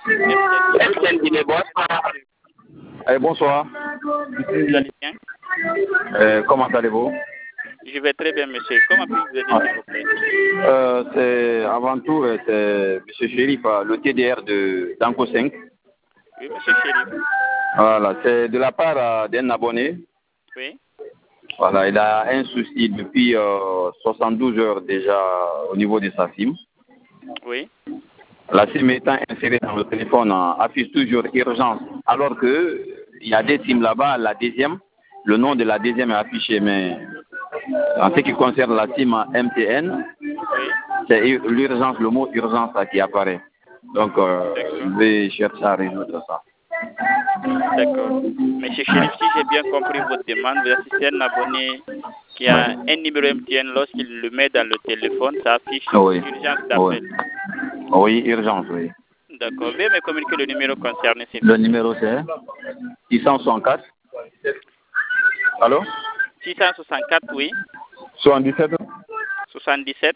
MTN Guinée, bonsoir. Bonsoir. Vous allez bien? Comment allez-vous? Je vais très bien, monsieur. Comment puis-je vous aider, s'il vous plaît? C'est avant tout, c'est M. Chérif, le TDR de Danko 5. Oui, monsieur Chérif. Voilà, c'est de la part d'un abonné. Oui. Voilà, il a un souci depuis 72 heures déjà au niveau de sa SIM. Oui. La SIM étant insérée dans le téléphone affiche toujours urgence, alors que il y a des SIM là-bas, la deuxième, le nom de la deuxième est affiché, mais en ce qui concerne la SIM MTN, Oui. c'est l'urgence, le mot urgence là, qui apparaît. Donc, je vais chercher à résoudre ça. D'accord. Monsieur Chérif, si j'ai bien compris votre demande, vous assistez à un abonné qui a un numéro MTN. Lorsqu'il le met dans le téléphone, ça affiche urgence d'appel. Oui, urgence, oui. D'accord. Veuillez me communiquer le numéro concerné, s'il vous Le plaît. numéro c'est 664. Allô? 664, oui. 77. 77.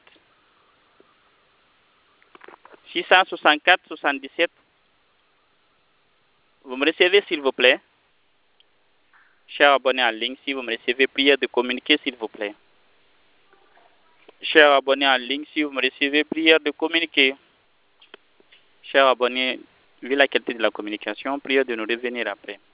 664, 77. Vous me recevez, s'il vous plaît? Cher abonné en ligne, si vous me recevez, priez de communiquer, s'il vous plaît. Cher abonné en ligne, si vous me recevez, priez de communiquer. Cher abonné, vu la qualité de la communication, priez de nous revenir après.